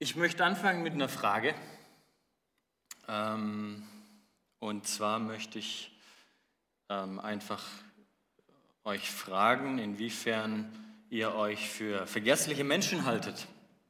Ich möchte anfangen mit einer Frage. Und zwar möchte ich einfach euch fragen, inwiefern ihr euch für vergessliche Menschen haltet.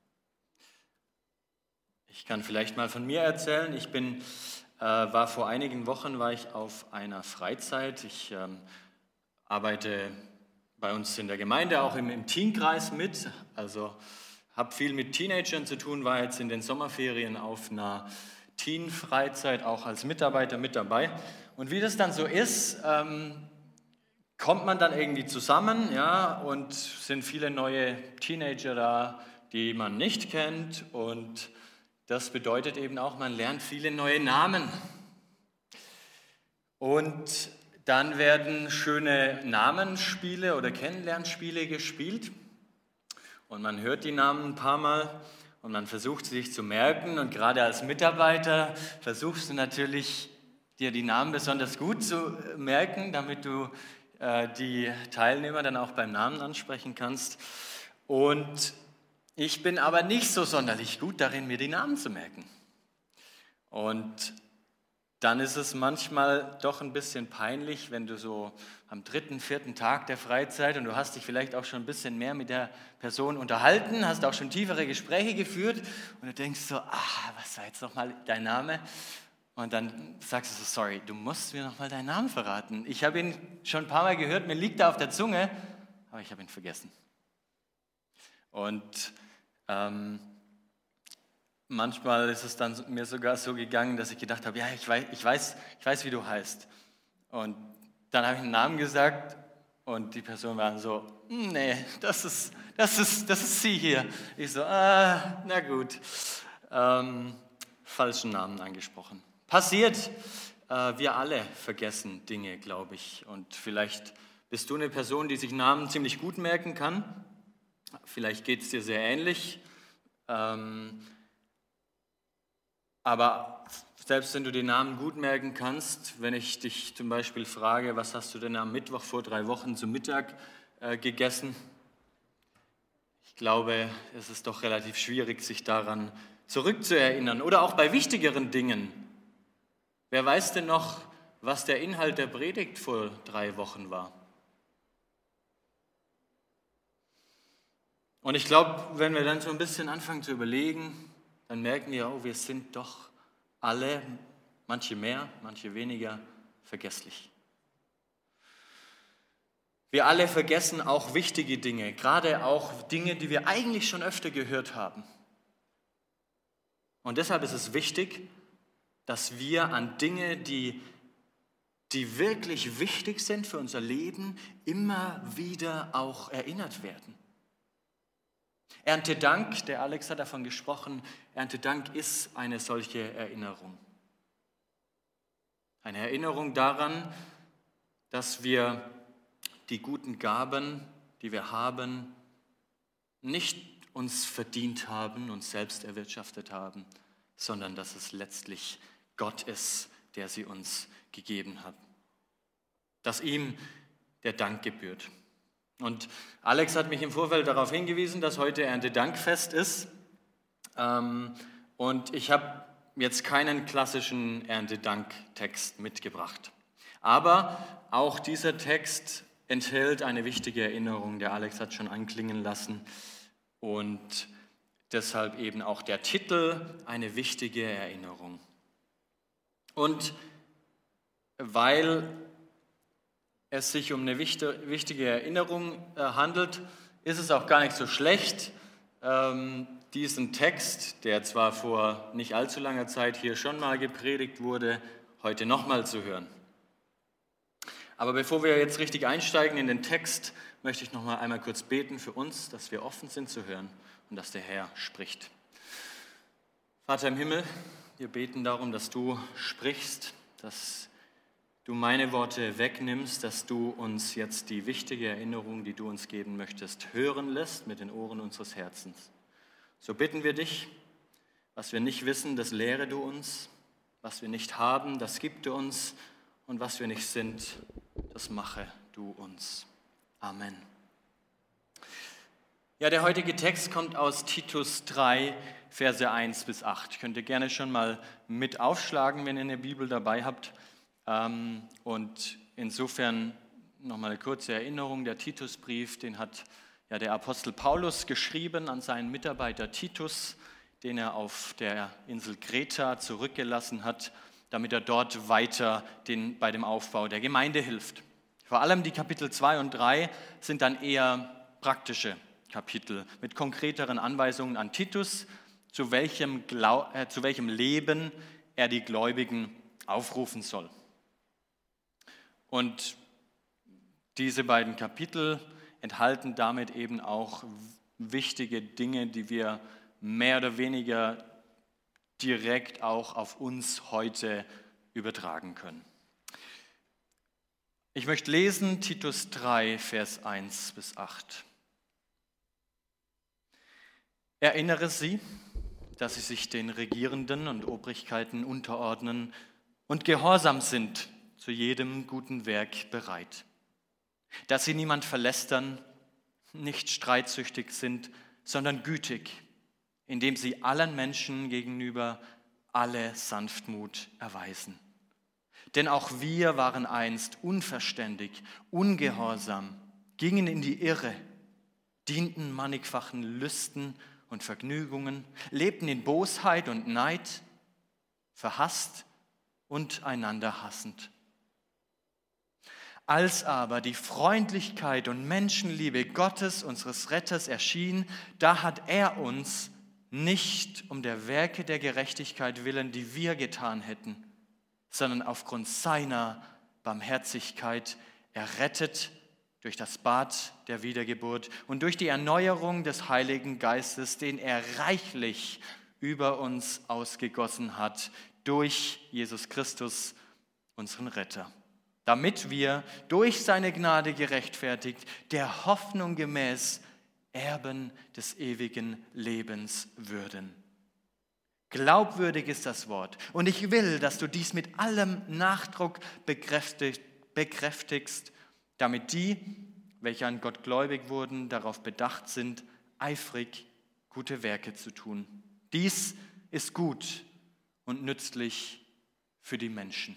Ich kann vielleicht mal von mir erzählen. War vor einigen Wochen auf einer Freizeit. Ich arbeite bei uns in der Gemeinde auch im Teenkreis mit. Also habe viel mit Teenagern zu tun, war jetzt in den Sommerferien auf einer Teen-Freizeit auch als Mitarbeiter mit dabei. Und wie das dann so ist, kommt man dann irgendwie zusammen, ja, und sind viele neue Teenager da, die man nicht kennt. Und das bedeutet eben auch, man lernt viele neue Namen. Und dann werden schöne Namensspiele oder Kennenlernspiele gespielt. Und man hört die Namen ein paar Mal und man versucht sie sich zu merken. Und gerade als Mitarbeiter versuchst du natürlich, dir die Namen besonders gut zu merken, damit du die Teilnehmer dann auch beim Namen ansprechen kannst. Und ich bin aber nicht so sonderlich gut darin, mir die Namen zu merken. Und dann ist es manchmal doch ein bisschen peinlich, wenn du so am 3., 4. Tag der Freizeit und du hast dich vielleicht auch schon ein bisschen mehr mit der Person unterhalten, hast auch schon tiefere Gespräche geführt und du denkst so, was war jetzt nochmal dein Name? Und dann sagst du so, sorry, du musst mir nochmal deinen Namen verraten. Ich habe ihn schon ein paar Mal gehört, mir liegt er auf der Zunge, aber ich habe ihn vergessen. Und manchmal ist es dann mir sogar so gegangen, dass ich gedacht habe, ja, ich weiß, wie du heißt. Und dann habe ich einen Namen gesagt und die Person war so, nee, das ist sie hier. Ich so, na gut, falschen Namen angesprochen. Passiert, wir alle vergessen Dinge, glaube ich. Und vielleicht bist du eine Person, die sich Namen ziemlich gut merken kann. Vielleicht geht es dir sehr ähnlich. Aber selbst wenn du den Namen gut merken kannst, wenn ich dich zum Beispiel frage, was hast du denn am Mittwoch vor 3 Wochen zum Mittag gegessen? Ich glaube, es ist doch relativ schwierig, sich daran zurückzuerinnern. Oder auch bei wichtigeren Dingen. Wer weiß denn noch, was der Inhalt der Predigt vor 3 Wochen war? Und ich glaube, wenn wir dann so ein bisschen anfangen zu überlegen, dann merken wir, wir sind doch alle, manche mehr, manche weniger, vergesslich. Wir alle vergessen auch wichtige Dinge, gerade auch Dinge, die wir eigentlich schon öfter gehört haben. Und deshalb ist es wichtig, dass wir an Dinge, die wirklich wichtig sind für unser Leben, immer wieder auch erinnert werden. Erntedank, der Alex hat davon gesprochen, Erntedank ist eine solche Erinnerung. Eine Erinnerung daran, dass wir die guten Gaben, die wir haben, nicht uns verdient haben, uns selbst erwirtschaftet haben, sondern dass es letztlich Gott ist, der sie uns gegeben hat. Dass ihm der Dank gebührt. Und Alex hat mich im Vorfeld darauf hingewiesen, dass heute Erntedankfest ist. Und ich habe jetzt keinen klassischen Erntedanktext mitgebracht. Aber auch dieser Text enthält eine wichtige Erinnerung, der Alex hat schon anklingen lassen. Und deshalb eben auch der Titel, eine wichtige Erinnerung. Und weil es sich um eine wichtige Erinnerung handelt, ist es auch gar nicht so schlecht, diesen Text, der zwar vor nicht allzu langer Zeit hier schon mal gepredigt wurde, heute nochmal zu hören. Aber bevor wir jetzt richtig einsteigen in den Text, möchte ich noch mal einmal kurz beten für uns, dass wir offen sind zu hören und dass der Herr spricht. Vater im Himmel, wir beten darum, dass du sprichst, dass du meine Worte wegnimmst, dass du uns jetzt die wichtige Erinnerung, die du uns geben möchtest, hören lässt mit den Ohren unseres Herzens. So bitten wir dich, was wir nicht wissen, das lehre du uns, was wir nicht haben, das gib du uns und was wir nicht sind, das mache du uns. Amen. Ja, der heutige Text kommt aus Titus 3, Verse 1 bis 8. Könnt ihr gerne schon mal mit aufschlagen, wenn ihr eine Bibel dabei habt. Und insofern nochmal eine kurze Erinnerung. Der Titusbrief, den hat ja der Apostel Paulus geschrieben an seinen Mitarbeiter Titus, den er auf der Insel Kreta zurückgelassen hat, damit er dort weiter bei dem Aufbau der Gemeinde hilft. Vor allem die Kapitel 2 und 3 sind dann eher praktische Kapitel mit konkreteren Anweisungen an Titus, zu welchem Leben er die Gläubigen aufrufen soll. Und diese beiden Kapitel enthalten damit eben auch wichtige Dinge, die wir mehr oder weniger direkt auch auf uns heute übertragen können. Ich möchte lesen Titus 3, Vers 1 bis 8. Erinnere sie, dass sie sich den Regierenden und Obrigkeiten unterordnen und gehorsam sind, zu jedem guten Werk bereit. Dass sie niemand verlästern, nicht streitsüchtig sind, sondern gütig, indem sie allen Menschen gegenüber alle Sanftmut erweisen. Denn auch wir waren einst unverständig, ungehorsam, gingen in die Irre, dienten mannigfachen Lüsten und Vergnügungen, lebten in Bosheit und Neid, verhasst und einander hassend. Als aber die Freundlichkeit und Menschenliebe Gottes, unseres Retters, erschien, da hat er uns nicht um der Werke der Gerechtigkeit willen, die wir getan hätten, sondern aufgrund seiner Barmherzigkeit errettet durch das Bad der Wiedergeburt und durch die Erneuerung des Heiligen Geistes, den er reichlich über uns ausgegossen hat, durch Jesus Christus, unseren Retter, damit wir durch seine Gnade gerechtfertigt, der Hoffnung gemäß Erben des ewigen Lebens würden. Glaubwürdig ist das Wort und ich will, dass du dies mit allem Nachdruck bekräftigst, damit die, welche an Gott gläubig wurden, darauf bedacht sind, eifrig gute Werke zu tun. Dies ist gut und nützlich für die Menschen.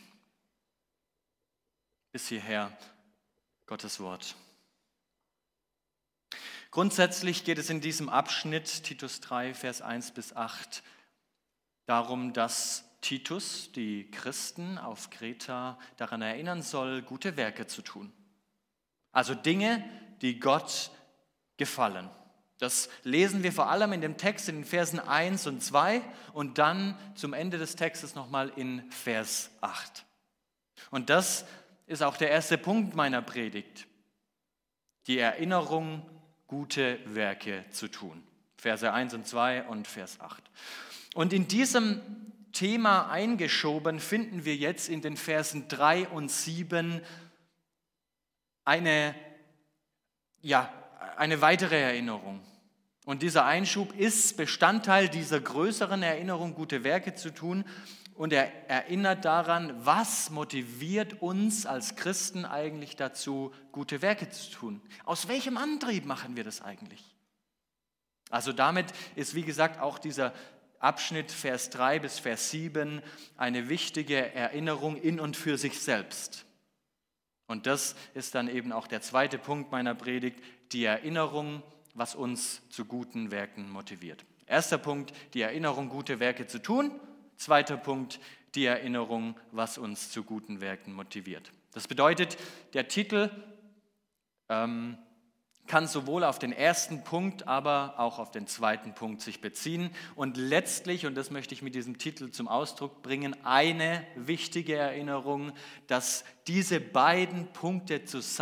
Bis hierher Gottes Wort. Grundsätzlich geht es in diesem Abschnitt, Titus 3, Vers 1 bis 8, darum, dass Titus die Christen auf Kreta daran erinnern soll, gute Werke zu tun. Also Dinge, die Gott gefallen. Das lesen wir vor allem in dem Text in den Versen 1 und 2 und dann zum Ende des Textes nochmal in Vers 8. Und das ist auch der erste Punkt meiner Predigt. Die Erinnerung, gute Werke zu tun. Verse 1 und 2 und Vers 8. Und in diesem Thema eingeschoben finden wir jetzt in den Versen 3 und 7 eine weitere Erinnerung. Und dieser Einschub ist Bestandteil dieser größeren Erinnerung, gute Werke zu tun. Und er erinnert daran, was motiviert uns als Christen eigentlich dazu, gute Werke zu tun. Aus welchem Antrieb machen wir das eigentlich? Also damit ist, wie gesagt, auch dieser Abschnitt Vers 3 bis Vers 7 eine wichtige Erinnerung in und für sich selbst. Und das ist dann eben auch der zweite Punkt meiner Predigt, die Erinnerung, was uns zu guten Werken motiviert. Erster Punkt, die Erinnerung, gute Werke zu tun. Zweiter Punkt, die Erinnerung, was uns zu guten Werken motiviert. Das bedeutet, der Titel kann sowohl auf den ersten Punkt, aber auch auf den zweiten Punkt sich beziehen. Und letztlich, und das möchte ich mit diesem Titel zum Ausdruck bringen, eine wichtige Erinnerung, dass diese beiden Punkte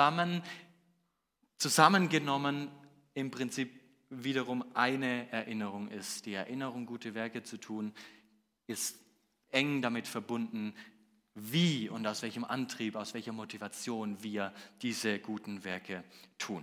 zusammengenommen im Prinzip wiederum eine Erinnerung ist. Die Erinnerung, gute Werke zu tun, ist eng damit verbunden, wie und aus welchem Antrieb, aus welcher Motivation wir diese guten Werke tun.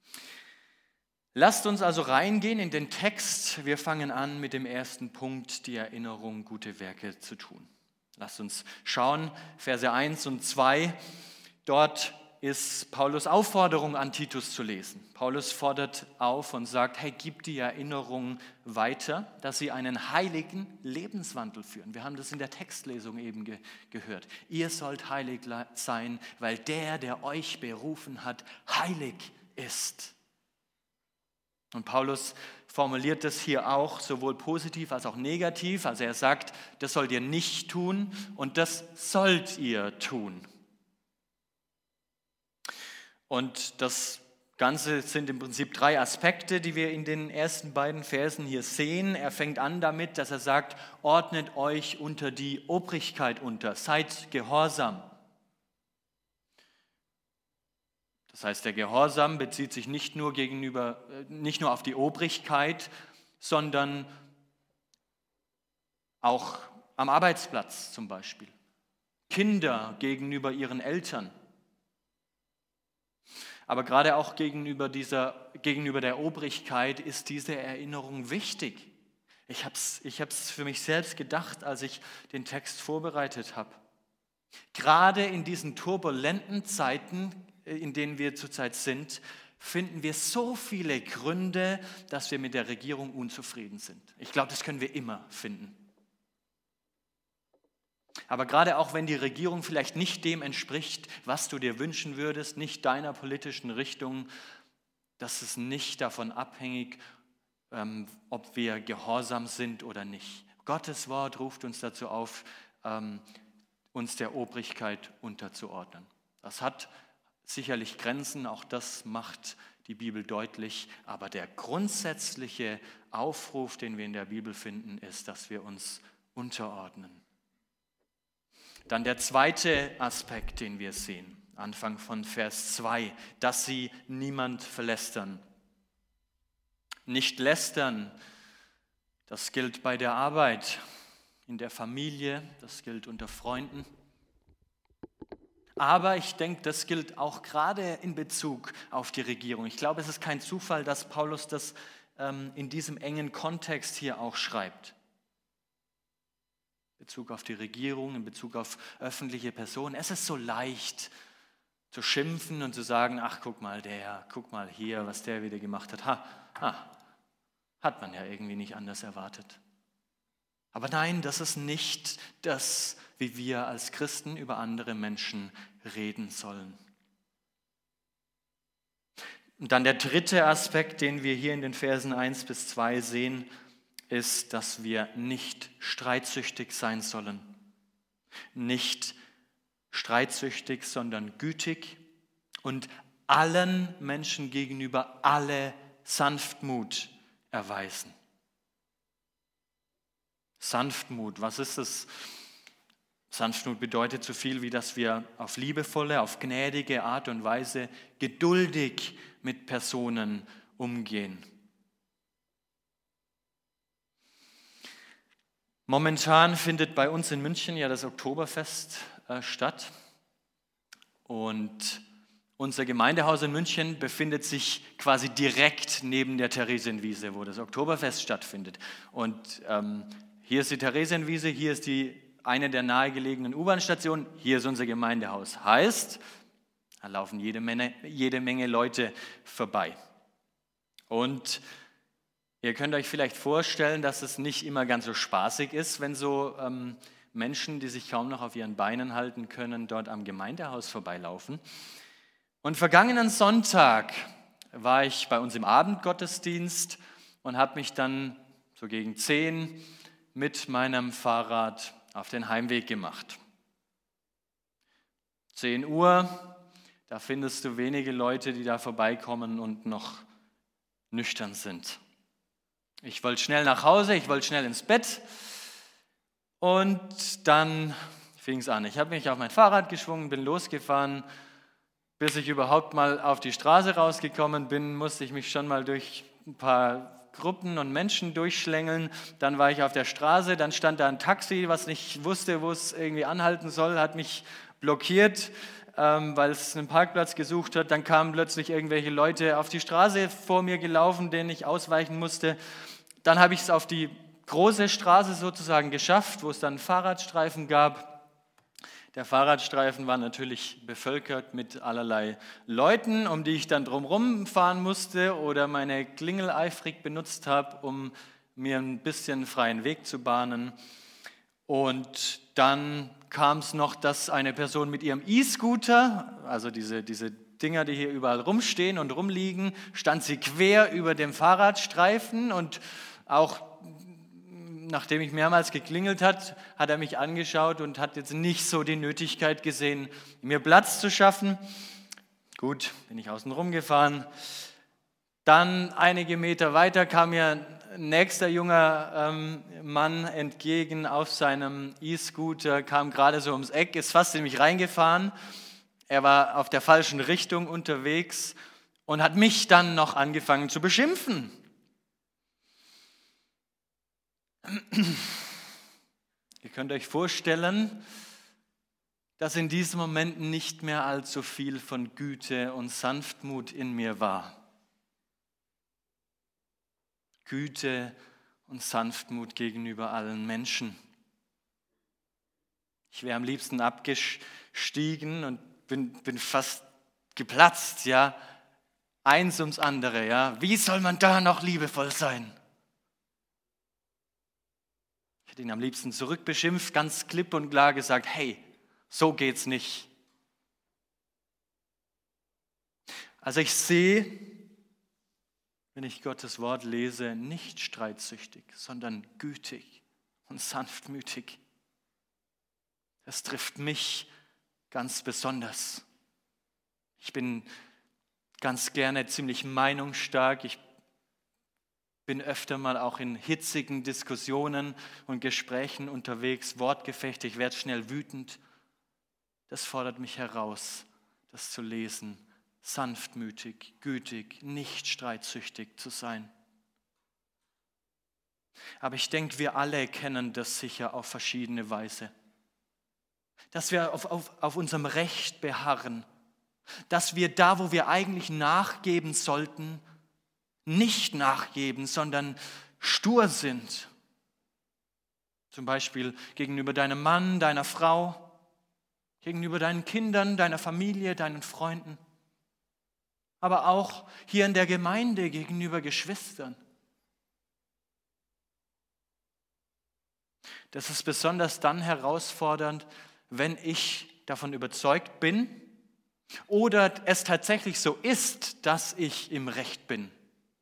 Lasst uns also reingehen in den Text. Wir fangen an mit dem ersten Punkt, die Erinnerung, gute Werke zu tun. Lasst uns schauen, Verse 1 und 2. Dort ist Paulus' Aufforderung an Titus zu lesen. Paulus fordert auf und sagt, hey, gib die Erinnerung weiter, dass sie einen heiligen Lebenswandel führen. Wir haben das in der Textlesung eben gehört. Ihr sollt heilig sein, weil der euch berufen hat, heilig ist. Und Paulus formuliert das hier auch sowohl positiv als auch negativ. Also er sagt, das sollt ihr nicht tun und das sollt ihr tun. Und das Ganze sind im Prinzip 3 Aspekte, die wir in den ersten beiden Versen hier sehen. Er fängt an damit, dass er sagt, ordnet euch unter die Obrigkeit unter, seid gehorsam. Das heißt, der Gehorsam bezieht sich nicht nur auf die Obrigkeit, sondern auch am Arbeitsplatz zum Beispiel. Kinder gegenüber ihren Eltern. Aber gerade auch gegenüber der Obrigkeit ist diese Erinnerung wichtig. Ich hab's für mich selbst gedacht, als ich den Text vorbereitet habe. Gerade in diesen turbulenten Zeiten, in denen wir zurzeit sind, finden wir so viele Gründe, dass wir mit der Regierung unzufrieden sind. Ich glaube, das können wir immer finden. Aber gerade auch wenn die Regierung vielleicht nicht dem entspricht, was du dir wünschen würdest, nicht deiner politischen Richtung, das ist nicht davon abhängig, ob wir gehorsam sind oder nicht. Gottes Wort ruft uns dazu auf, uns der Obrigkeit unterzuordnen. Das hat sicherlich Grenzen, auch das macht die Bibel deutlich, aber der grundsätzliche Aufruf, den wir in der Bibel finden, ist, dass wir uns unterordnen. Dann der zweite Aspekt, den wir sehen, Anfang von Vers 2, dass sie niemand verlästern. Nicht lästern, das gilt bei der Arbeit, in der Familie, das gilt unter Freunden. Aber ich denke, das gilt auch gerade in Bezug auf die Regierung. Ich glaube, es ist kein Zufall, dass Paulus das in diesem engen Kontext hier auch schreibt. In Bezug auf die Regierung, in Bezug auf öffentliche Personen. Es ist so leicht zu schimpfen und zu sagen, ach, guck mal hier, was der wieder gemacht hat. Hat man ja irgendwie nicht anders erwartet. Aber nein, das ist nicht das, wie wir als Christen über andere Menschen reden sollen. Und dann der dritte Aspekt, den wir hier in den Versen 1 bis 2 sehen, ist, dass wir nicht streitsüchtig sein sollen. Nicht streitsüchtig, sondern gütig und allen Menschen gegenüber alle Sanftmut erweisen. Sanftmut, was ist es? Sanftmut bedeutet so viel, wie dass wir auf liebevolle, auf gnädige Art und Weise geduldig mit Personen umgehen. Momentan findet bei uns in München ja das Oktoberfest statt und unser Gemeindehaus in München befindet sich quasi direkt neben der Theresienwiese, wo das Oktoberfest stattfindet. Und hier ist die Theresienwiese, hier ist eine der nahegelegenen U-Bahn-Stationen, hier ist unser Gemeindehaus. Heißt, da laufen jede Menge Leute vorbei. Und ihr könnt euch vielleicht vorstellen, dass es nicht immer ganz so spaßig ist, wenn so Menschen, die sich kaum noch auf ihren Beinen halten können, dort am Gemeindehaus vorbeilaufen. Und vergangenen Sonntag war ich bei uns im Abendgottesdienst und habe mich dann so gegen 10 mit meinem Fahrrad auf den Heimweg gemacht. 10 Uhr, da findest du wenige Leute, die da vorbeikommen und noch nüchtern sind. Ich wollte schnell nach Hause, ich wollte schnell ins Bett und dann fing es an. Ich habe mich auf mein Fahrrad geschwungen, bin losgefahren. Bis ich überhaupt mal auf die Straße rausgekommen bin, musste ich mich schon mal durch ein paar Gruppen und Menschen durchschlängeln. Dann war ich auf der Straße, dann stand da ein Taxi, was nicht wusste, wo es irgendwie anhalten soll, hat mich blockiert, weil es einen Parkplatz gesucht hat. Dann kamen plötzlich irgendwelche Leute auf die Straße vor mir gelaufen, denen ich ausweichen musste. Dann habe ich es auf die große Straße sozusagen geschafft, wo es dann einen Fahrradstreifen gab. Der Fahrradstreifen war natürlich bevölkert mit allerlei Leuten, um die ich dann drumherum fahren musste oder meine Klingel eifrig benutzt habe, um mir ein bisschen freien Weg zu bahnen. Und dann kam es noch, dass eine Person mit ihrem E-Scooter, also diese Dinger, die hier überall rumstehen und rumliegen, stand sie quer über dem Fahrradstreifen und auch nachdem ich mehrmals geklingelt hat er mich angeschaut und hat jetzt nicht so die Nötigkeit gesehen, mir Platz zu schaffen. Gut, bin ich außen rum gefahren. Dann einige Meter weiter kam mir ein nächster junger Mann entgegen auf seinem E-Scooter, kam gerade so ums Eck, ist fast in mich reingefahren. Er war auf der falschen Richtung unterwegs und hat mich dann noch angefangen zu beschimpfen. Ihr könnt euch vorstellen, dass in diesen Momenten nicht mehr allzu viel von Güte und Sanftmut in mir war. Güte und Sanftmut gegenüber allen Menschen. Ich wäre am liebsten abgestiegen und bin fast geplatzt, ja. Eins ums andere, ja. Wie soll man da noch liebevoll sein? Ich hätte ihn am liebsten zurückbeschimpft, ganz klipp und klar gesagt, hey, so geht's nicht. Also ich sehe, wenn ich Gottes Wort lese, nicht streitsüchtig, sondern gütig und sanftmütig. Das trifft mich ganz besonders. Ich bin ganz gerne ziemlich meinungsstark. Ich bin öfter mal auch in hitzigen Diskussionen und Gesprächen unterwegs, Wortgefechte, ich werde schnell wütend. Das fordert mich heraus, das zu lesen, sanftmütig, gütig, nicht streitsüchtig zu sein. Aber ich denke, wir alle kennen das sicher auf verschiedene Weise. Dass wir auf unserem Recht beharren, dass wir da, wo wir eigentlich nachgeben sollten, nicht nachgeben, sondern stur sind. Zum Beispiel gegenüber deinem Mann, deiner Frau, gegenüber deinen Kindern, deiner Familie, deinen Freunden, aber auch hier in der Gemeinde gegenüber Geschwistern. Das ist besonders dann herausfordernd, wenn ich davon überzeugt bin oder es tatsächlich so ist, dass ich im Recht bin.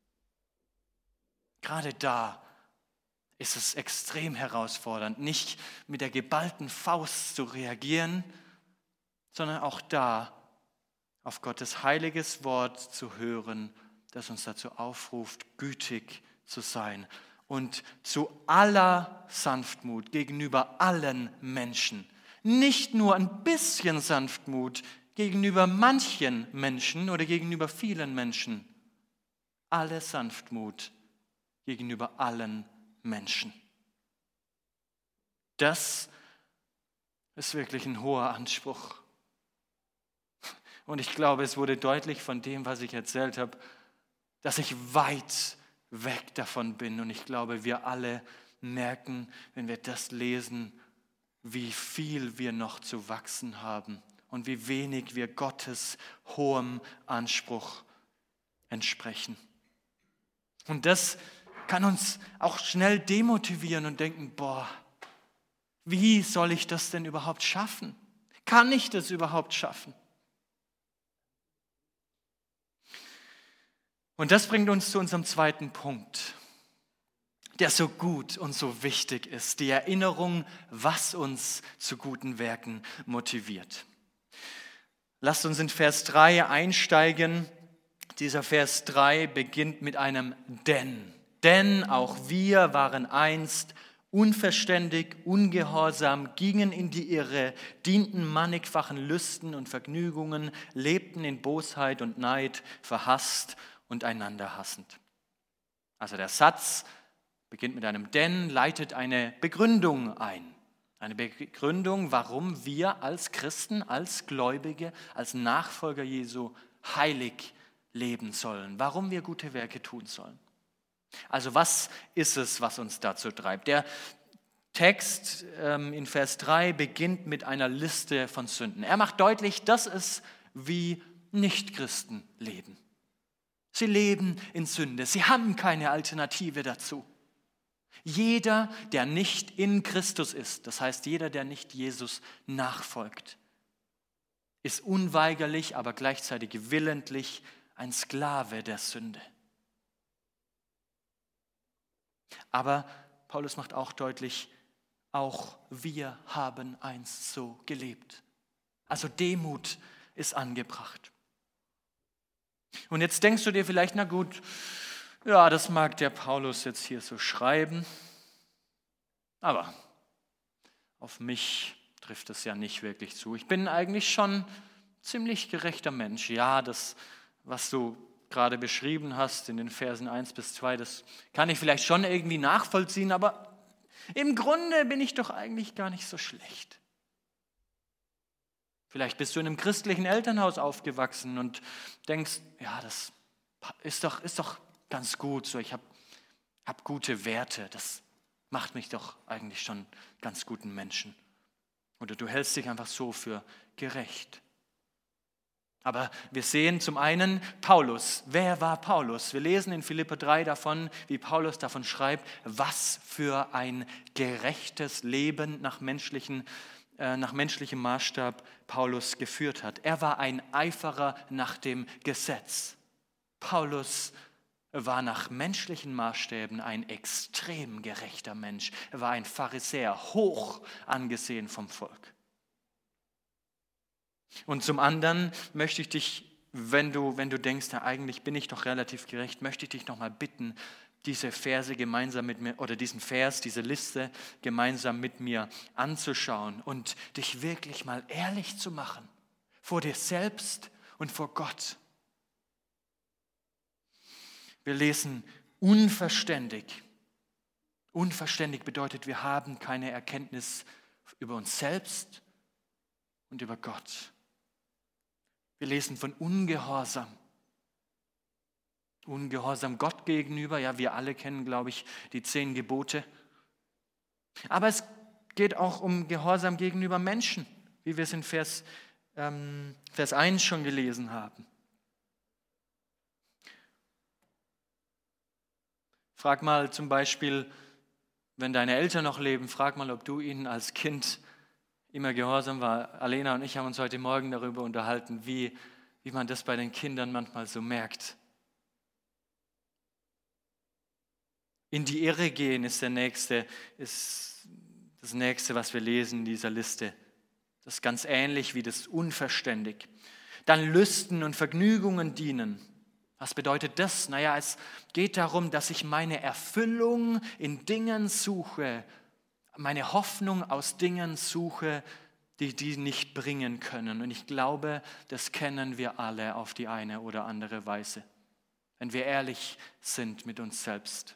Gerade da ist es extrem herausfordernd, nicht mit der geballten Faust zu reagieren, sondern auch da auf Gottes heiliges Wort zu hören, das uns dazu aufruft, gütig zu sein und zu aller Sanftmut gegenüber allen Menschen. Nicht nur ein bisschen Sanftmut gegenüber manchen Menschen oder gegenüber vielen Menschen. Alle Sanftmut gegenüber allen Menschen. Das ist wirklich ein hoher Anspruch. Und ich glaube, es wurde deutlich von dem, was ich erzählt habe, dass ich weit weg davon bin. Und ich glaube, wir alle merken, wenn wir das lesen, wie viel wir noch zu wachsen haben und wie wenig wir Gottes hohem Anspruch entsprechen. Und das kann uns auch schnell demotivieren und denken, boah, wie soll ich das denn überhaupt schaffen? Kann ich das überhaupt schaffen? Und das bringt uns zu unserem zweiten Punkt, der so gut und so wichtig ist, die Erinnerung, was uns zu guten Werken motiviert. Lasst uns in Vers 3 einsteigen. Dieser Vers 3 beginnt mit einem Denn. Denn auch wir waren einst unverständig, ungehorsam, gingen in die Irre, dienten mannigfachen Lüsten und Vergnügungen, lebten in Bosheit und Neid, verhasst und einander hassend. Also der Satz beginnt mit einem Denn, leitet eine Begründung ein. Eine Begründung, warum wir als Christen, als Gläubige, als Nachfolger Jesu heilig leben sollen, warum wir gute Werke tun sollen. Also was ist es, was uns dazu treibt? Der Text in Vers 3 beginnt mit einer Liste von Sünden. Er macht deutlich, das ist, wie Nichtchristen leben. Sie leben in Sünde. Sie haben keine Alternative dazu. Jeder, der nicht in Christus ist, das heißt jeder, der nicht Jesus nachfolgt, ist unweigerlich, aber gleichzeitig willentlich ein Sklave der Sünde. Aber Paulus macht auch deutlich, auch wir haben einst so gelebt. Also Demut ist angebracht. Und jetzt denkst du dir vielleicht, na gut, ja, das mag der Paulus jetzt hier so schreiben, aber auf mich trifft es ja nicht wirklich zu. Ich bin eigentlich schon ein ziemlich gerechter Mensch. Ja, das, was du gerade beschrieben hast in den Versen 1 bis 2, das kann ich vielleicht schon irgendwie nachvollziehen, aber im Grunde bin ich doch eigentlich gar nicht so schlecht. Vielleicht bist du in einem christlichen Elternhaus aufgewachsen und denkst, ja, das ist doch ganz gut so, ich hab gute Werte, das macht mich doch eigentlich schon ganz guten Menschen. Oder du hältst dich einfach so für gerecht. Aber wir sehen zum einen Paulus. Wer war Paulus? Wir lesen in Philipper 3 davon, wie Paulus davon schreibt, was für ein gerechtes Leben nach menschlichem Maßstab Paulus geführt hat. Er war ein Eiferer nach dem Gesetz. Paulus war nach menschlichen Maßstäben ein extrem gerechter Mensch. Er war ein Pharisäer, hoch angesehen vom Volk. Und zum anderen möchte ich dich, wenn du denkst, ja, eigentlich bin ich doch relativ gerecht, möchte ich dich nochmal bitten, diese Verse gemeinsam mit mir, oder diesen Vers, diese Liste gemeinsam mit mir anzuschauen und dich wirklich mal ehrlich zu machen, vor dir selbst und vor Gott. Wir lesen unverständig. Unverständig bedeutet, wir haben keine Erkenntnis über uns selbst und über Gott. Wir lesen von Ungehorsam. Ungehorsam Gott gegenüber. Ja, wir alle kennen, glaube ich, die 10 Gebote. Aber es geht auch um Gehorsam gegenüber Menschen, wie wir es in Vers 1 schon gelesen haben. Frag mal zum Beispiel, wenn deine Eltern noch leben, frag mal, ob du ihnen als Kind immer gehorsam war. Alena und ich haben uns heute Morgen darüber unterhalten, wie man das bei den Kindern manchmal so merkt. In die Irre gehen ist das Nächste, was wir lesen in dieser Liste. Das ist ganz ähnlich wie das unverständig. Dann Lüsten und Vergnügungen dienen. Was bedeutet das? Naja, es geht darum, dass ich meine Erfüllung in Dingen suche, meine Hoffnung aus Dingen suche, die nicht bringen können. Und ich glaube, das kennen wir alle auf die eine oder andere Weise, wenn wir ehrlich sind mit uns selbst.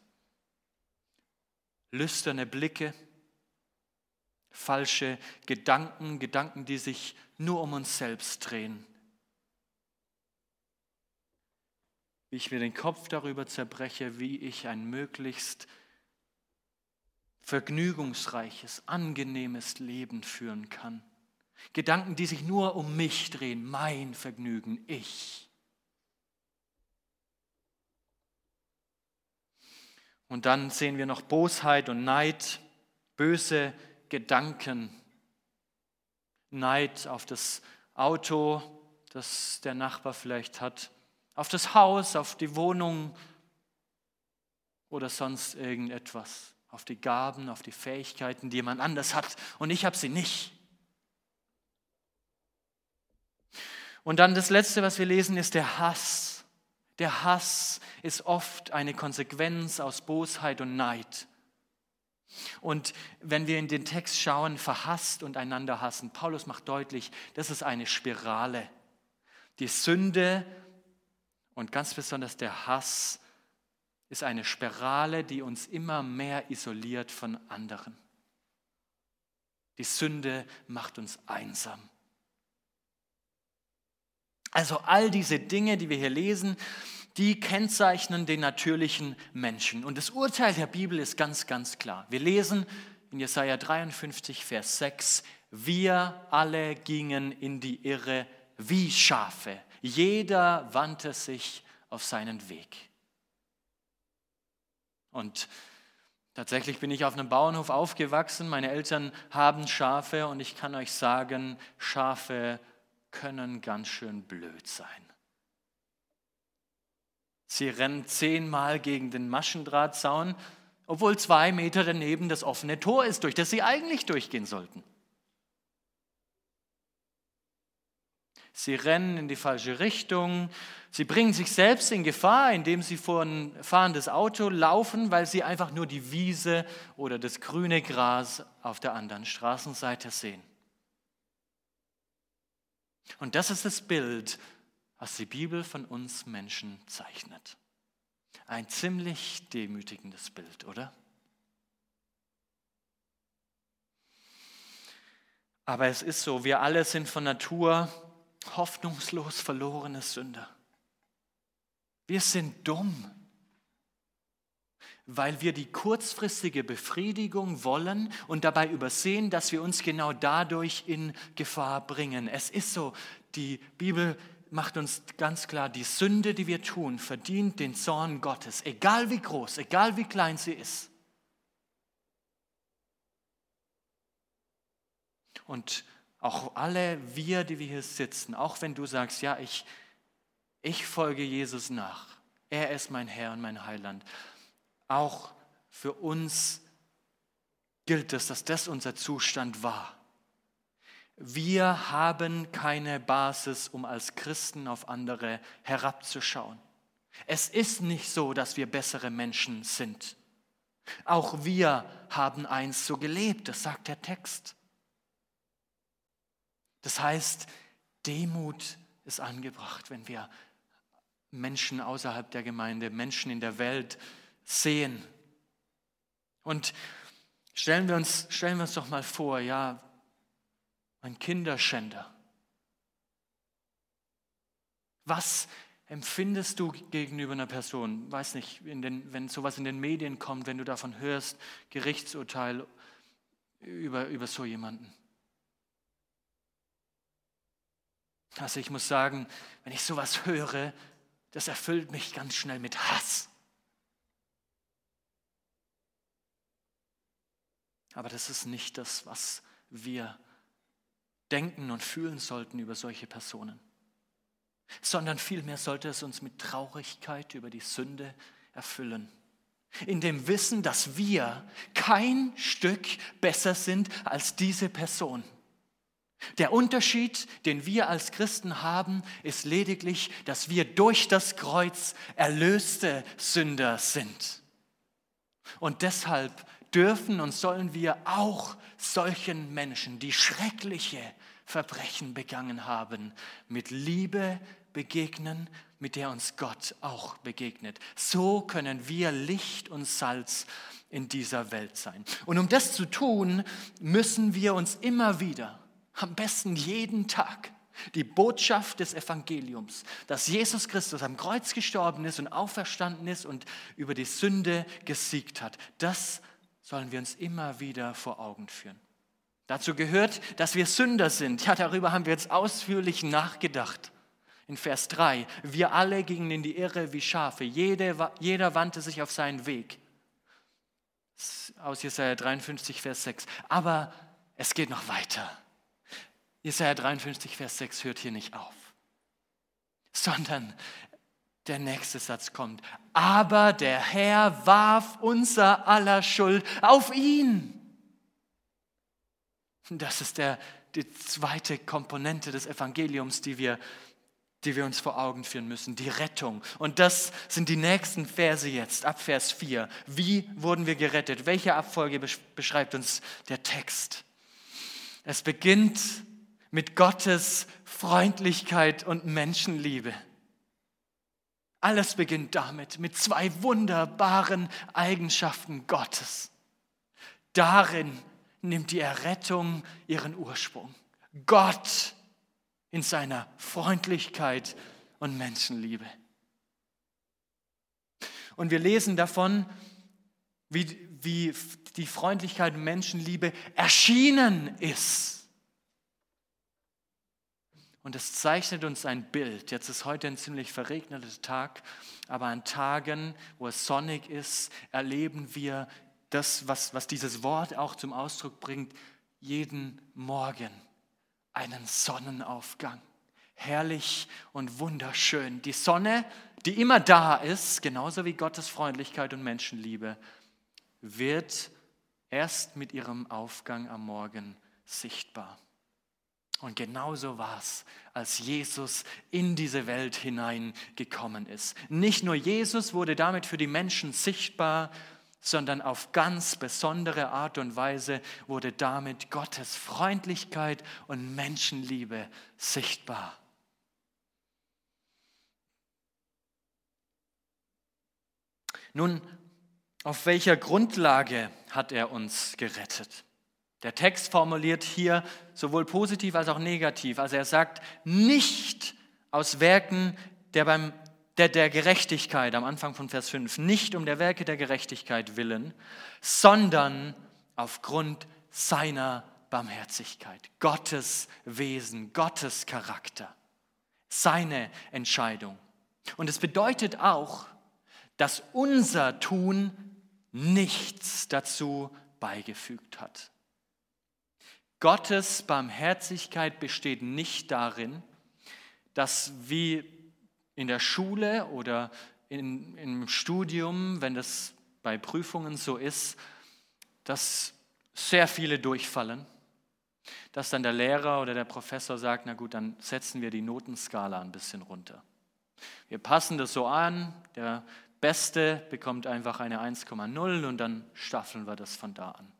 Lüsterne Blicke, falsche Gedanken, die sich nur um uns selbst drehen. Wie ich mir den Kopf darüber zerbreche, wie ich ein möglichst vergnügungsreiches, angenehmes Leben führen kann. Gedanken, die sich nur um mich drehen, mein Vergnügen, ich. Und dann sehen wir noch Bosheit und Neid, böse Gedanken. Neid auf das Auto, das der Nachbar vielleicht hat, auf das Haus, auf die Wohnung oder sonst irgendetwas, auf die Gaben, auf die Fähigkeiten, die jemand anders hat und ich habe sie nicht. Und dann das Letzte, was wir lesen, ist der Hass. Der Hass ist oft eine Konsequenz aus Bosheit und Neid. Und wenn wir in den Text schauen, verhasst und einander hassen, Paulus macht deutlich, das ist eine Spirale. Die Sünde und ganz besonders der Hass ist eine Spirale, die uns immer mehr isoliert von anderen. Die Sünde macht uns einsam. Also all diese Dinge, die wir hier lesen, die kennzeichnen den natürlichen Menschen. Und das Urteil der Bibel ist ganz, ganz klar. Wir lesen in Jesaja 53, Vers 6, wir alle gingen in die Irre wie Schafe. Jeder wandte sich auf seinen Weg. Und tatsächlich bin ich auf einem Bauernhof aufgewachsen. Meine Eltern haben Schafe und ich kann euch sagen, Schafe können ganz schön blöd sein. Sie rennen 10-mal gegen den Maschendrahtzaun, obwohl 2 Meter daneben das offene Tor ist, durch das sie eigentlich durchgehen sollten. Sie rennen in die falsche Richtung. Sie bringen sich selbst in Gefahr, indem sie vor ein fahrendes Auto laufen, weil sie einfach nur die Wiese oder das grüne Gras auf der anderen Straßenseite sehen. Und das ist das Bild, was die Bibel von uns Menschen zeichnet. Ein ziemlich demütigendes Bild, oder? Aber es ist so, wir alle sind von Natur hoffnungslos verlorene Sünder. Wir sind dumm, weil wir die kurzfristige Befriedigung wollen und dabei übersehen, dass wir uns genau dadurch in Gefahr bringen. Es ist so, die Bibel macht uns ganz klar, die Sünde, die wir tun, verdient den Zorn Gottes, egal wie groß, egal wie klein sie ist. Und auch alle wir, die wir hier sitzen, auch wenn du sagst, ja, ich folge Jesus nach, er ist mein Herr und mein Heiland, auch für uns gilt es, dass das unser Zustand war. Wir haben keine Basis, um als Christen auf andere herabzuschauen. Es ist nicht so, dass wir bessere Menschen sind. Auch wir haben einst so gelebt, das sagt der Text. Das heißt, Demut ist angebracht, wenn wir Menschen außerhalb der Gemeinde, Menschen in der Welt sehen. Und stellen wir uns doch mal vor, ja, ein Kinderschänder. Was empfindest du gegenüber einer Person? Weiß nicht, wenn sowas in den Medien kommt, wenn du davon hörst, Gerichtsurteil über so jemanden. Also ich muss sagen, wenn ich sowas höre, das erfüllt mich ganz schnell mit Hass. Aber das ist nicht das, was wir denken und fühlen sollten über solche Personen, sondern vielmehr sollte es uns mit Traurigkeit über die Sünde erfüllen. In dem Wissen, dass wir kein Stück besser sind als diese Person. Der Unterschied, den wir als Christen haben, ist lediglich, dass wir durch das Kreuz erlöste Sünder sind. Und deshalb dürfen und sollen wir auch solchen Menschen, die schreckliche Verbrechen begangen haben, mit Liebe begegnen, mit der uns Gott auch begegnet. So können wir Licht und Salz in dieser Welt sein. Und um das zu tun, müssen wir uns immer wieder, am besten jeden Tag, die Botschaft des Evangeliums, dass Jesus Christus am Kreuz gestorben ist und auferstanden ist und über die Sünde gesiegt hat, das sollen wir uns immer wieder vor Augen führen. Dazu gehört, dass wir Sünder sind. Ja, darüber haben wir jetzt ausführlich nachgedacht. In Vers 3, wir alle gingen in die Irre wie Schafe, jeder wandte sich auf seinen Weg. Aus Jesaja 53, Vers 6. Aber es geht noch weiter. Jesaja 53, Vers 6 hört hier nicht auf, sondern der nächste Satz kommt. Aber der Herr warf unser aller Schuld auf ihn. Das ist die zweite Komponente des Evangeliums, die wir uns vor Augen führen müssen, die Rettung. Und das sind die nächsten Verse jetzt, ab Vers 4. Wie wurden wir gerettet? Welche Abfolge beschreibt uns der Text? Es beginnt mit Gottes Freundlichkeit und Menschenliebe. Alles beginnt damit, mit 2 wunderbaren Eigenschaften Gottes. Darin nimmt die Errettung ihren Ursprung. Gott in seiner Freundlichkeit und Menschenliebe. Und wir lesen davon, wie wie die Freundlichkeit und Menschenliebe erschienen ist. Und es zeichnet uns ein Bild. Jetzt ist heute ein ziemlich verregneter Tag, aber an Tagen, wo es sonnig ist, erleben wir das, was dieses Wort auch zum Ausdruck bringt, jeden Morgen einen Sonnenaufgang. Herrlich und wunderschön. Die Sonne, die immer da ist, genauso wie Gottes Freundlichkeit und Menschenliebe, wird erst mit ihrem Aufgang am Morgen sichtbar. Und genauso war es, als Jesus in diese Welt hineingekommen ist. Nicht nur Jesus wurde damit für die Menschen sichtbar, sondern auf ganz besondere Art und Weise wurde damit Gottes Freundlichkeit und Menschenliebe sichtbar. Nun, auf welcher Grundlage hat er uns gerettet? Der Text formuliert hier sowohl positiv als auch negativ. Also er sagt, nicht aus Werken der Gerechtigkeit, am Anfang von Vers 5, nicht um der Werke der Gerechtigkeit willen, sondern aufgrund seiner Barmherzigkeit, Gottes Wesen, Gottes Charakter, seine Entscheidung. Und es bedeutet auch, dass unser Tun nichts dazu beigefügt hat. Gottes Barmherzigkeit besteht nicht darin, dass wie in der Schule oder im Studium, wenn das bei Prüfungen so ist, dass sehr viele durchfallen, dass dann der Lehrer oder der Professor sagt, na gut, dann setzen wir die Notenskala ein bisschen runter. Wir passen das so an, der Beste bekommt einfach eine 1,0 und dann staffeln wir das von da an.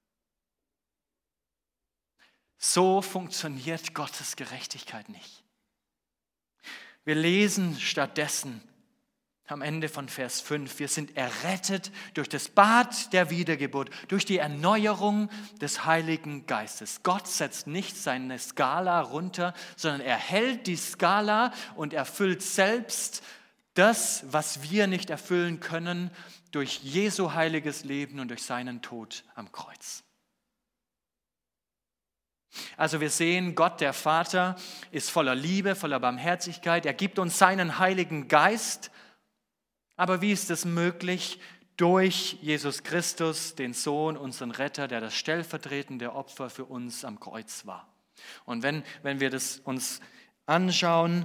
So funktioniert Gottes Gerechtigkeit nicht. Wir lesen stattdessen am Ende von Vers 5, wir sind errettet durch das Bad der Wiedergeburt, durch die Erneuerung des Heiligen Geistes. Gott setzt nicht seine Skala runter, sondern er hält die Skala und erfüllt selbst das, was wir nicht erfüllen können, durch Jesu heiliges Leben und durch seinen Tod am Kreuz. Also wir sehen, Gott, der Vater, ist voller Liebe, voller Barmherzigkeit. Er gibt uns seinen Heiligen Geist. Aber wie ist es möglich? Durch Jesus Christus, den Sohn, unseren Retter, der das stellvertretende Opfer für uns am Kreuz war. Und wenn wir das uns anschauen,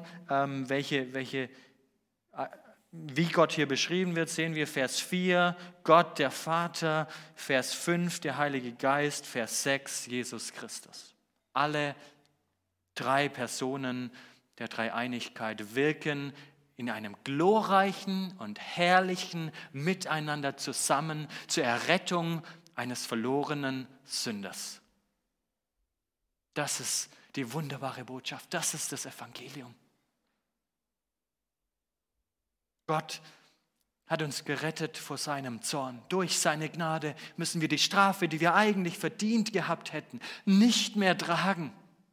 wie Gott hier beschrieben wird, sehen wir Vers 4, Gott, der Vater, Vers 5, der Heilige Geist, Vers 6, Jesus Christus. Alle drei Personen der Dreieinigkeit wirken in einem glorreichen und herrlichen Miteinander zusammen zur Errettung eines verlorenen Sünders. Das ist die wunderbare Botschaft, das ist das Evangelium. Gott hat uns gerettet vor seinem Zorn. Durch seine Gnade müssen wir die Strafe, die wir eigentlich verdient gehabt hätten, nicht mehr tragen.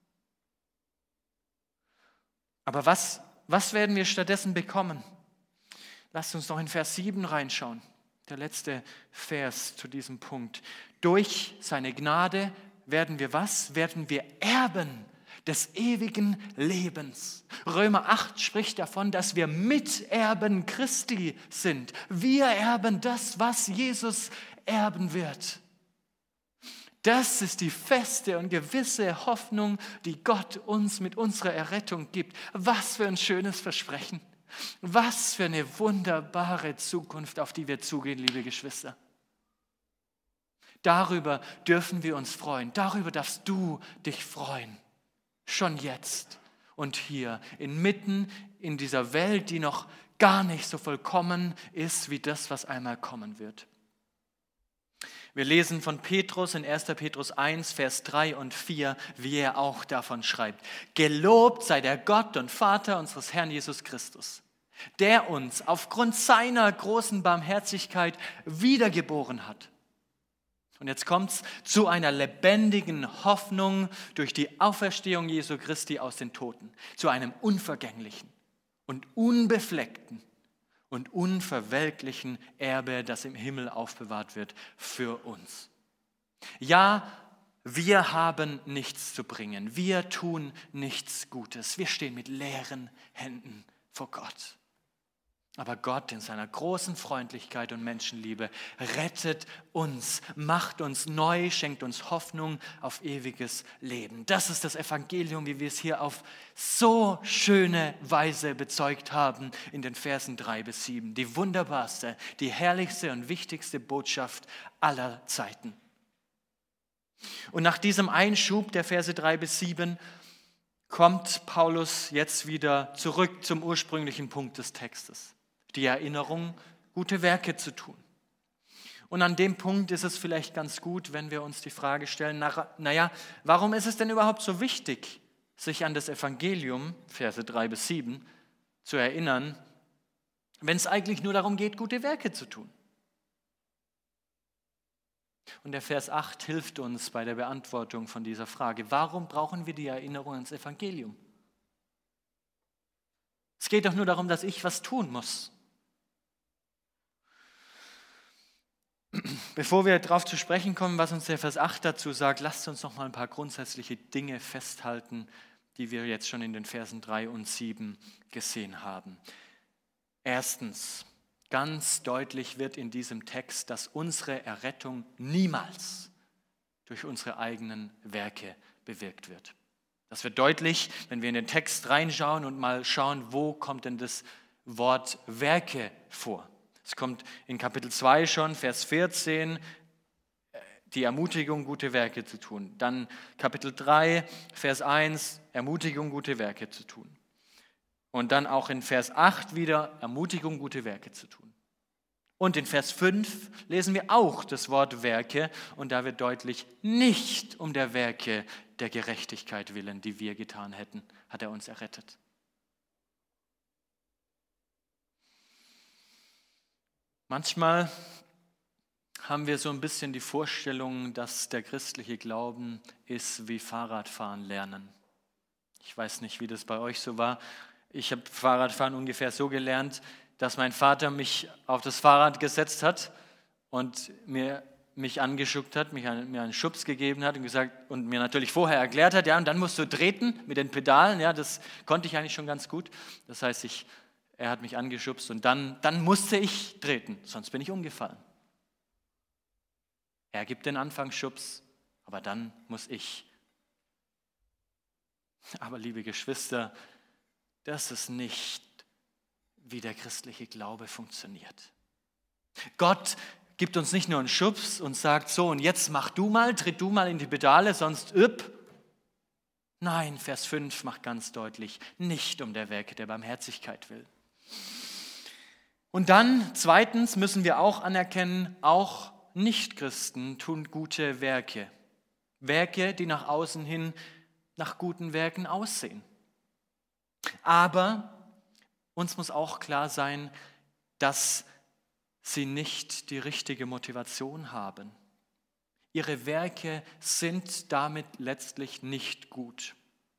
Aber was werden wir stattdessen bekommen? Lasst uns noch in Vers 7 reinschauen. Der letzte Vers zu diesem Punkt. Durch seine Gnade werden wir was? Werden wir Erben des ewigen Lebens. Römer 8 spricht davon, dass wir Miterben Christi sind. Wir erben das, was Jesus erben wird. Das ist die feste und gewisse Hoffnung, die Gott uns mit unserer Errettung gibt. Was für ein schönes Versprechen. Was für eine wunderbare Zukunft, auf die wir zugehen, liebe Geschwister. Darüber dürfen wir uns freuen. Darüber darfst du dich freuen. Schon jetzt und hier, inmitten in dieser Welt, die noch gar nicht so vollkommen ist wie das, was einmal kommen wird. Wir lesen von Petrus in 1. Petrus 1, Vers 3 und 4, wie er auch davon schreibt. Gelobt sei der Gott und Vater unseres Herrn Jesus Christus, der uns aufgrund seiner großen Barmherzigkeit wiedergeboren hat. Und jetzt kommt es zu einer lebendigen Hoffnung durch die Auferstehung Jesu Christi aus den Toten, zu einem unvergänglichen und unbefleckten und unverwelklichen Erbe, das im Himmel aufbewahrt wird für uns. Ja, wir haben nichts zu bringen. Wir tun nichts Gutes. Wir stehen mit leeren Händen vor Gott. Aber Gott in seiner großen Freundlichkeit und Menschenliebe rettet uns, macht uns neu, schenkt uns Hoffnung auf ewiges Leben. Das ist das Evangelium, wie wir es hier auf so schöne Weise bezeugt haben in den Versen 3-7. Die wunderbarste, die herrlichste und wichtigste Botschaft aller Zeiten. Und nach diesem Einschub der Verse 3-7 kommt Paulus jetzt wieder zurück zum ursprünglichen Punkt des Textes. Die Erinnerung, gute Werke zu tun. Und an dem Punkt ist es vielleicht ganz gut, wenn wir uns die Frage stellen, warum ist es denn überhaupt so wichtig, sich an das Evangelium, Verse 3-7, zu erinnern, wenn es eigentlich nur darum geht, gute Werke zu tun? Und der Vers 8 hilft uns bei der Beantwortung von dieser Frage. Warum brauchen wir die Erinnerung ans Evangelium? Es geht doch nur darum, dass ich was tun muss. Bevor wir darauf zu sprechen kommen, was uns der Vers 8 dazu sagt, lasst uns noch mal ein paar grundsätzliche Dinge festhalten, die wir jetzt schon in den Versen 3 und 7 gesehen haben. Erstens, ganz deutlich wird in diesem Text, dass unsere Errettung niemals durch unsere eigenen Werke bewirkt wird. Das wird deutlich, wenn wir in den Text reinschauen und mal schauen, wo kommt denn das Wort Werke vor. Es kommt in Kapitel 2 schon, Vers 14, die Ermutigung, gute Werke zu tun. Dann Kapitel 3, Vers 1, Ermutigung, gute Werke zu tun. Und dann auch in Vers 8 wieder Ermutigung, gute Werke zu tun. Und in Vers 5 lesen wir auch das Wort Werke und da wird deutlich, nicht um der Werke der Gerechtigkeit willen, die wir getan hätten, hat er uns errettet. Manchmal haben wir so ein bisschen die Vorstellung, dass der christliche Glauben ist wie Fahrradfahren lernen. Ich weiß nicht, wie das bei euch so war. Ich habe Fahrradfahren ungefähr so gelernt, dass mein Vater mich auf das Fahrrad gesetzt hat und mich angeschuckt hat, mir einen Schubs gegeben hat und gesagt und mir natürlich vorher erklärt hat, ja, und dann musst du treten mit den Pedalen, ja, das konnte ich eigentlich schon ganz gut. Das heißt, er hat mich angeschubst und dann musste ich treten, sonst bin ich umgefallen. Er gibt den Anfangsschubs, aber dann muss ich. Aber liebe Geschwister, das ist nicht, wie der christliche Glaube funktioniert. Gott gibt uns nicht nur einen Schubs und sagt so, und jetzt tritt du mal in die Pedale, sonst üpp. Nein, Vers 5 macht ganz deutlich, nicht um der Werke der Barmherzigkeit willen. Und dann, zweitens, müssen wir auch anerkennen, auch Nichtchristen tun gute Werke. Werke, die nach außen hin nach guten Werken aussehen. Aber uns muss auch klar sein, dass sie nicht die richtige Motivation haben. Ihre Werke sind damit letztlich nicht gut.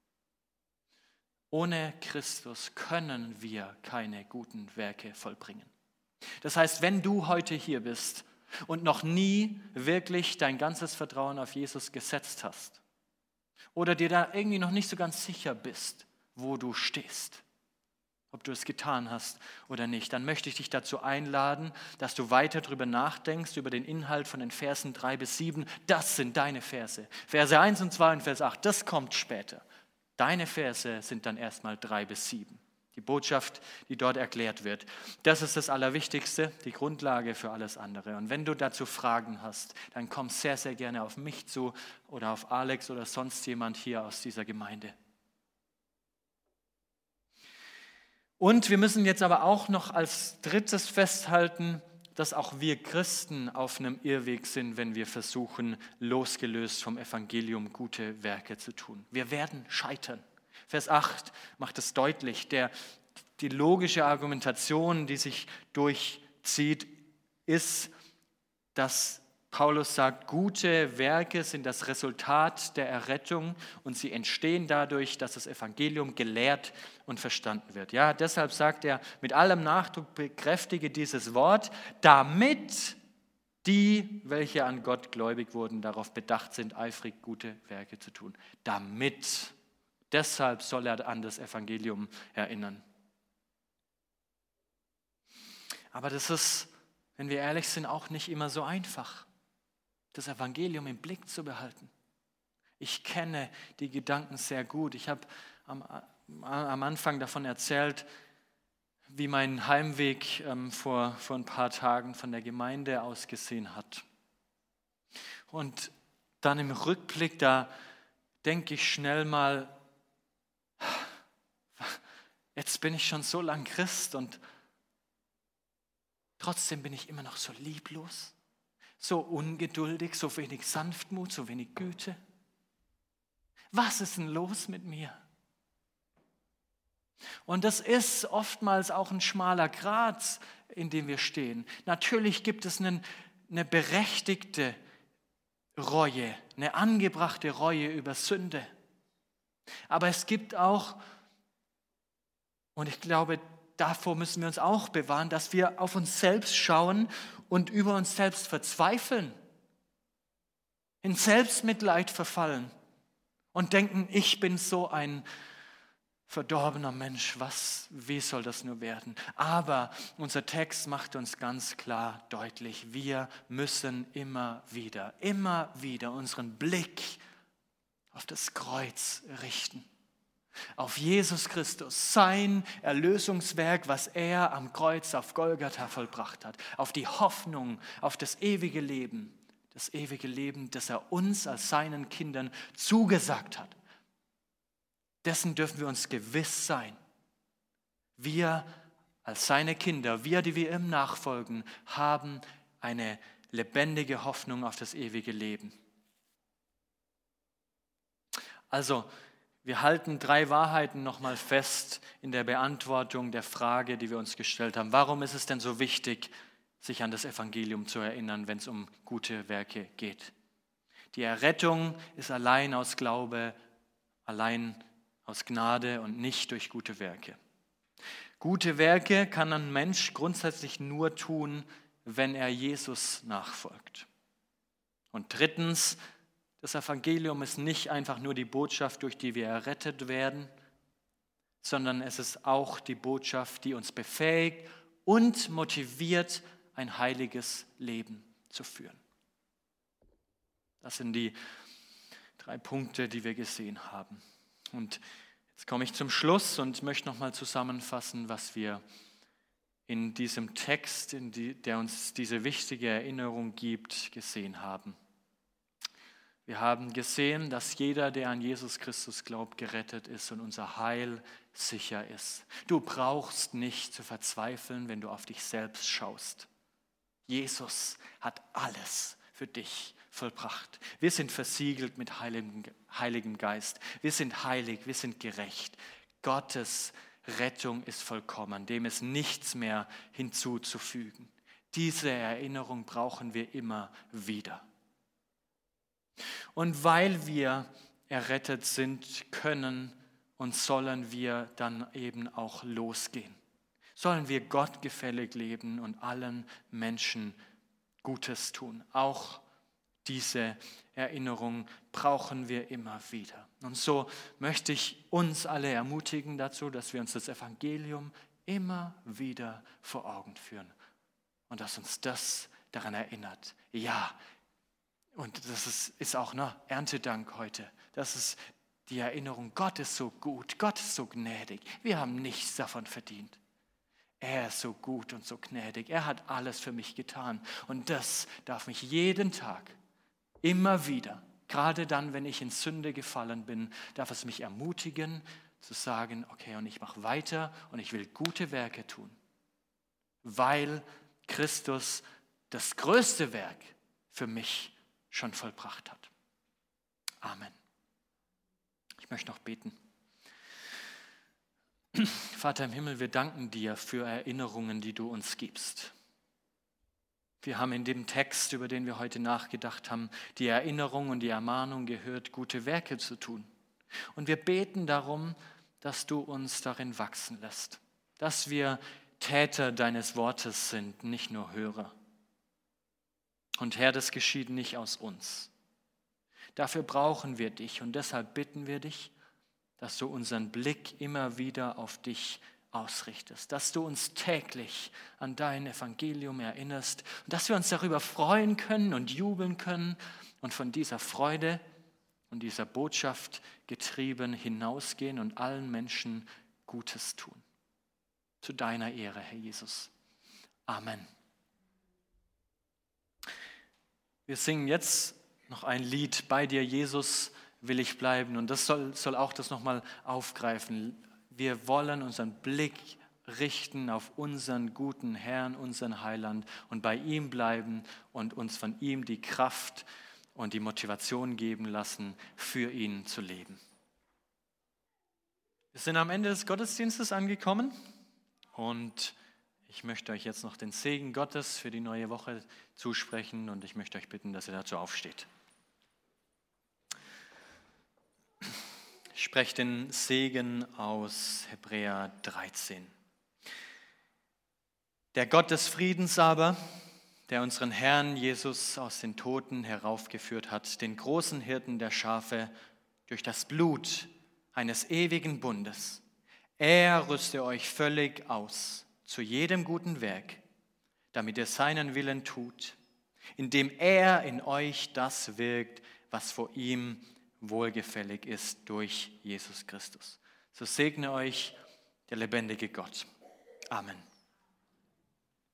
Ohne Christus können wir keine guten Werke vollbringen. Das heißt, wenn du heute hier bist und noch nie wirklich dein ganzes Vertrauen auf Jesus gesetzt hast oder dir da irgendwie noch nicht so ganz sicher bist, wo du stehst, ob du es getan hast oder nicht, dann möchte ich dich dazu einladen, dass du weiter darüber nachdenkst, über den Inhalt von den Versen 3-7. Das sind deine Verse. Verse 1 und 2 und Vers 8, das kommt später. Deine Verse sind dann erstmal 3-7. Die Botschaft, die dort erklärt wird. Das ist das Allerwichtigste, die Grundlage für alles andere. Und wenn du dazu Fragen hast, dann komm sehr, sehr gerne auf mich zu oder auf Alex oder sonst jemand hier aus dieser Gemeinde. Und wir müssen jetzt aber auch noch als drittes festhalten, dass auch wir Christen auf einem Irrweg sind, wenn wir versuchen, losgelöst vom Evangelium gute Werke zu tun. Wir werden scheitern. Vers 8 macht es deutlich. Die logische Argumentation, die sich durchzieht, ist, dass Paulus sagt, gute Werke sind das Resultat der Errettung und sie entstehen dadurch, dass das Evangelium gelehrt und verstanden wird. Ja, deshalb sagt er mit allem Nachdruck, bekräftige dieses Wort, damit die, welche an Gott gläubig wurden, darauf bedacht sind, eifrig gute Werke zu tun. Damit. Deshalb soll er an das Evangelium erinnern. Aber das ist, wenn wir ehrlich sind, auch nicht immer so einfach, das Evangelium im Blick zu behalten. Ich kenne die Gedanken sehr gut. Ich habe am Anfang davon erzählt, wie mein Heimweg vor ein paar Tagen von der Gemeinde ausgesehen hat. Und dann im Rückblick, da denke ich schnell mal, jetzt bin ich schon so lang Christ und trotzdem bin ich immer noch so lieblos, so ungeduldig, so wenig Sanftmut, so wenig Güte. Was ist denn los mit mir? Und das ist oftmals auch ein schmaler Grat, in dem wir stehen. Natürlich gibt es eine berechtigte Reue, eine angebrachte Reue über Sünde. Aber es gibt auch, und ich glaube, davor müssen wir uns auch bewahren, dass wir auf uns selbst schauen und über uns selbst verzweifeln, in Selbstmitleid verfallen und denken, ich bin so ein verdorbener Mensch, wie soll das nur werden? Aber unser Text macht uns ganz klar deutlich, wir müssen immer wieder unseren Blick auf das Kreuz richten. Auf Jesus Christus, sein Erlösungswerk, was er am Kreuz auf Golgatha vollbracht hat, auf die Hoffnung, auf das ewige Leben, das er uns als seinen Kindern zugesagt hat. Dessen dürfen wir uns gewiss sein. Wir als seine Kinder, wir, die wir ihm nachfolgen, haben eine lebendige Hoffnung auf das ewige Leben. Also, wir halten 3 Wahrheiten nochmal fest in der Beantwortung der Frage, die wir uns gestellt haben. Warum ist es denn so wichtig, sich an das Evangelium zu erinnern, wenn es um gute Werke geht? Die Errettung ist allein aus Glaube, allein aus Gnade und nicht durch gute Werke. Gute Werke kann ein Mensch grundsätzlich nur tun, wenn er Jesus nachfolgt. Und drittens, das Evangelium ist nicht einfach nur die Botschaft, durch die wir errettet werden, sondern es ist auch die Botschaft, die uns befähigt und motiviert, ein heiliges Leben zu führen. Das sind die 3 Punkte, die wir gesehen haben. Und jetzt komme ich zum Schluss und möchte nochmal zusammenfassen, was wir in diesem Text, der uns diese wichtige Erinnerung gibt, gesehen haben. Wir haben gesehen, dass jeder, der an Jesus Christus glaubt, gerettet ist und unser Heil sicher ist. Du brauchst nicht zu verzweifeln, wenn du auf dich selbst schaust. Jesus hat alles für dich vollbracht. Wir sind versiegelt mit Heiligem Geist. Wir sind heilig, wir sind gerecht. Gottes Rettung ist vollkommen, dem ist nichts mehr hinzuzufügen. Diese Erinnerung brauchen wir immer wieder. Und weil wir errettet sind, können und sollen wir dann eben auch losgehen. Sollen wir gottgefällig leben und allen Menschen Gutes tun. Auch diese Erinnerung brauchen wir immer wieder. Und so möchte ich uns alle ermutigen dazu, dass wir uns das Evangelium immer wieder vor Augen führen. Und dass uns das daran erinnert. Ja, und das ist auch Erntedank heute. Das ist die Erinnerung, Gott ist so gut, Gott ist so gnädig. Wir haben nichts davon verdient. Er ist so gut und so gnädig. Er hat alles für mich getan. Und das darf mich jeden Tag, immer wieder, gerade dann, wenn ich in Sünde gefallen bin, darf es mich ermutigen, zu sagen, okay, und ich mache weiter und ich will gute Werke tun. Weil Christus das größte Werk für mich schon vollbracht hat. Amen. Ich möchte noch beten. Vater im Himmel, wir danken dir für Erinnerungen, die du uns gibst. Wir haben in dem Text, über den wir heute nachgedacht haben, die Erinnerung und die Ermahnung gehört, gute Werke zu tun. Und wir beten darum, dass du uns darin wachsen lässt, dass wir Täter deines Wortes sind, nicht nur Hörer. Und Herr, das geschieht nicht aus uns. Dafür brauchen wir dich und deshalb bitten wir dich, dass du unseren Blick immer wieder auf dich ausrichtest, dass du uns täglich an dein Evangelium erinnerst und dass wir uns darüber freuen können und jubeln können und von dieser Freude und dieser Botschaft getrieben hinausgehen und allen Menschen Gutes tun. Zu deiner Ehre, Herr Jesus. Amen. Wir singen jetzt noch ein Lied, bei dir, Jesus, will ich bleiben. Und das soll auch das nochmal aufgreifen. Wir wollen unseren Blick richten auf unseren guten Herrn, unseren Heiland und bei ihm bleiben und uns von ihm die Kraft und die Motivation geben lassen, für ihn zu leben. Wir sind am Ende des Gottesdienstes angekommen und ich möchte euch jetzt noch den Segen Gottes für die neue Woche zusprechen und ich möchte euch bitten, dass ihr dazu aufsteht. Ich spreche den Segen aus Hebräer 13. Der Gott des Friedens aber, der unseren Herrn Jesus aus den Toten heraufgeführt hat, den großen Hirten der Schafe, durch das Blut eines ewigen Bundes, er rüste euch völlig aus zu jedem guten Werk, damit ihr seinen Willen tut, indem er in euch das wirkt, was vor ihm wohlgefällig ist durch Jesus Christus. So segne euch der lebendige Gott. Amen.